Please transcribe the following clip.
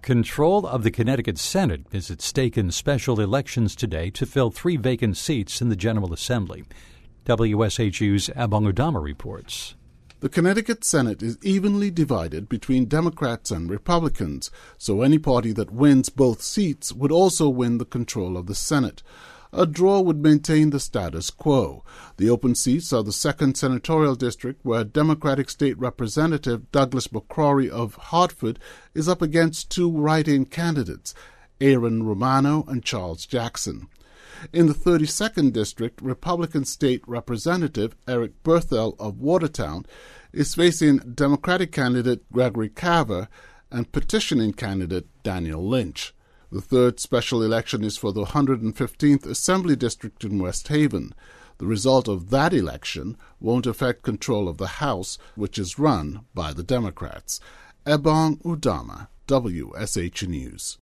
Control of the Connecticut Senate is at stake in special elections today to fill 3 vacant seats in the General Assembly. WSHU's Abong Udama reports. The Connecticut Senate is evenly divided between Democrats and Republicans, so any party that wins both seats would also win the control of the Senate. A draw would maintain the status quo. The open seats are the 2nd Senatorial District, where Democratic State Representative Douglas McCrory of Hartford is up against 2 write-in candidates, Aaron Romano and Charles Jackson. In the 32nd District, Republican State Representative Eric Berthel of Watertown is facing Democratic candidate Gregory Carver and petitioning candidate Daniel Lynch. The 3rd special election is for the 115th Assembly District in West Haven. The result of that election won't affect control of the House, which is run by the Democrats. Abong Udama, WSH News.